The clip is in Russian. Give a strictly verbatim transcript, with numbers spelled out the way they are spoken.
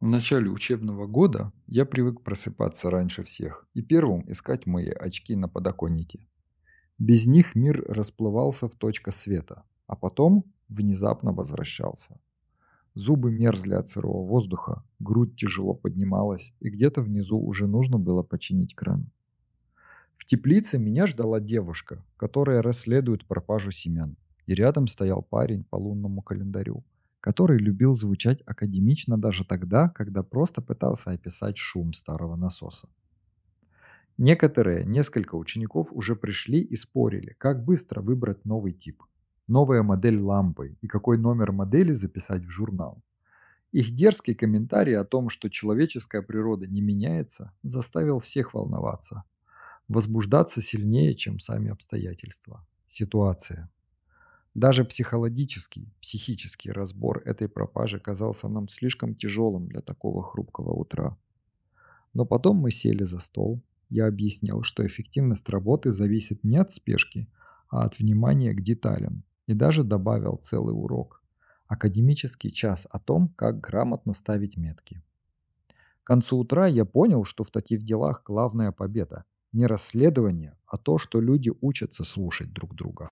В начале учебного года я привык просыпаться раньше всех и первым искать мои очки на подоконнике. Без них мир расплывался в точках света, а потом внезапно возвращался. Зубы мерзли от сырого воздуха, грудь тяжело поднималась, и где-то внизу уже нужно было починить кран. В теплице меня ждала девушка, которая расследует пропажу семян. И рядом стоял парень по лунному календарю, который любил звучать академично даже тогда, когда просто пытался описать шум старого насоса. Некоторые, несколько учеников уже пришли и спорили, как быстро выбрать новый тип, новая модель лампы и какой номер модели записать в журнал. Их дерзкий комментарий о том, что человеческая природа не меняется, заставил всех волноваться, возбуждаться сильнее, чем сами обстоятельства. Ситуация. Даже психологический, психический разбор этой пропажи казался нам слишком тяжелым для такого хрупкого утра. Но потом мы сели за стол. Я объяснил, что эффективность работы зависит не от спешки, а от внимания к деталям. И даже добавил целый урок. Академический час о том, как грамотно ставить метки. К концу утра я понял, что в таких делах главная победа. Не расследование, а то, что люди учатся слушать друг друга.